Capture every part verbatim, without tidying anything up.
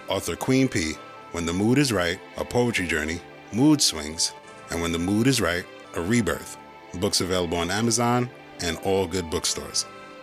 Author Queen P, When the Mood is Right, A Poetry Journey, Mood Swings, and When the Mood is Right, A Rebirth. Books available on Amazon and all good bookstores.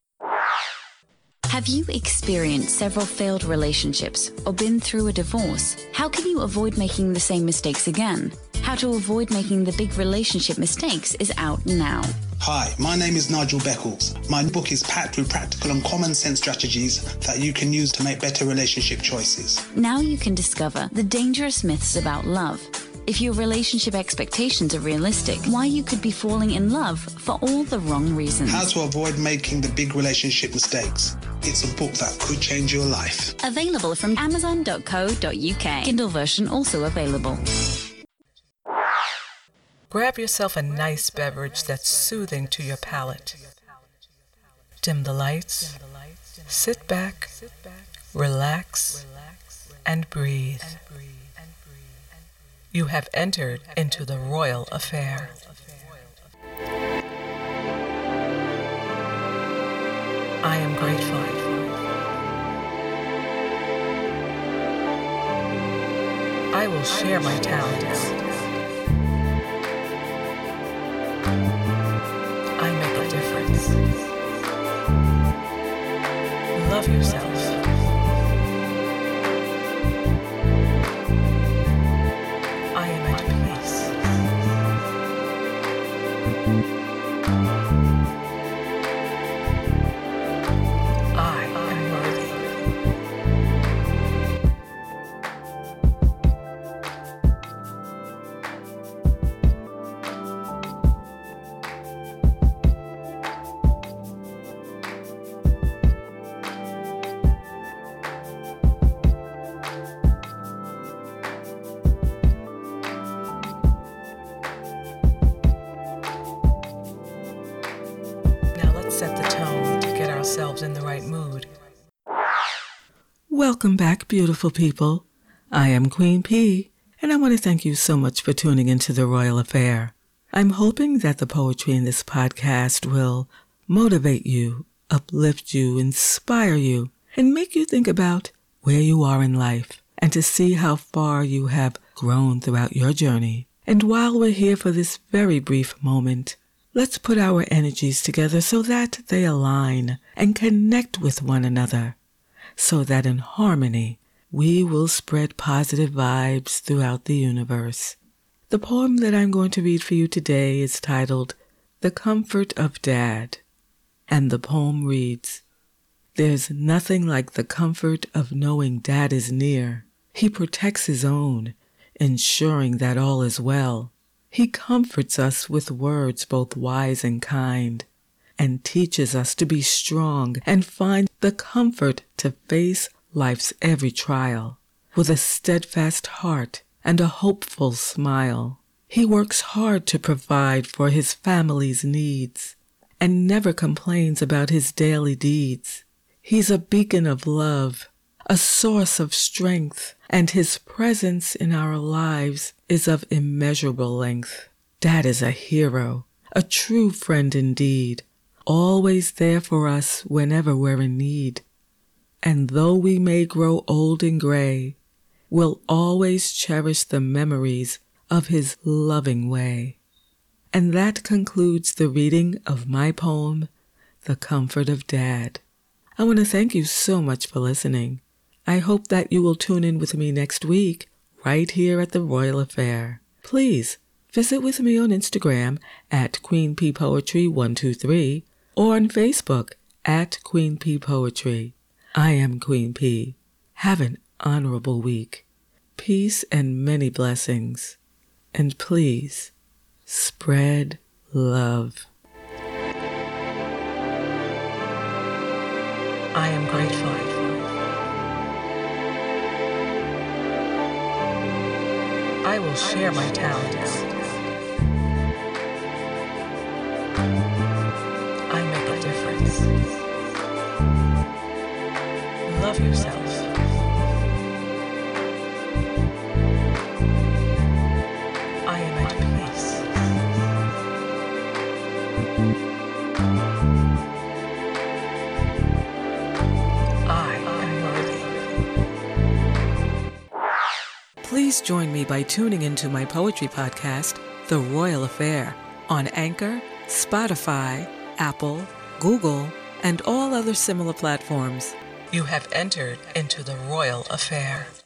Have you experienced several failed relationships or been through a divorce? How can you avoid making the same mistakes again? How to avoid making the big relationship mistakes is out now. Hi, my name is Nigel Beckles. My book is packed with practical and common sense strategies that you can use to make better relationship choices. Now you can discover the dangerous myths about love. If your relationship expectations are realistic, why you could be falling in love for all the wrong reasons. How to avoid making the big relationship mistakes. It's a book that could change your life. Available from amazon dot co dot uk. Kindle version also available. Grab yourself a nice beverage that's soothing to your palate. Dim the lights, sit back, relax, and breathe. You have entered into the royal affair. I am grateful. I will share my talents. I make a difference. Love yourself. I am at peace. I am worthy. Set the tone to get ourselves in the right mood. Welcome back, beautiful people. I am Queen P, and I want to thank you so much for tuning into The Royal Affair. I'm hoping that the poetry in this podcast will motivate you, uplift you, inspire you, and make you think about where you are in life and to see how far you have grown throughout your journey. And while we're here for this very brief moment, let's put our energies together so that they align and connect with one another, so that in harmony we will spread positive vibes throughout the universe. The poem that I'm going to read for you today is titled The Comfort of Dad, and the poem reads, There's nothing like the comfort of knowing Dad is near. He protects his own, ensuring that all is well. He comforts us with words both wise and kind, and teaches us to be strong and find the comfort to face life's every trial with a steadfast heart and a hopeful smile. He works hard to provide for his family's needs and never complains about his daily deeds. He's a beacon of love, a source of strength, and his presence in our lives is of immeasurable length. Dad is a hero, a true friend indeed, always there for us whenever we're in need. And though we may grow old and gray, we'll always cherish the memories of his loving way. And that concludes the reading of my poem, The Comfort of Dad. I want to thank you so much for listening. I hope that you will tune in with me next week, right here at the Royal Affair. Please visit with me on Instagram at Queen P Poetry one two three or on Facebook at Queen P Poetry. I am Queen P. Have an honorable week. Peace and many blessings. And please, spread love. I am grateful. I will share my talents. I make a difference. Love yourself. I am at peace. I am worthy. Please join me by tuning into my poetry podcast, The Royal Affair, on Anchor, Spotify, Apple, Google, and all other similar platforms. You have entered into The Royal Affair.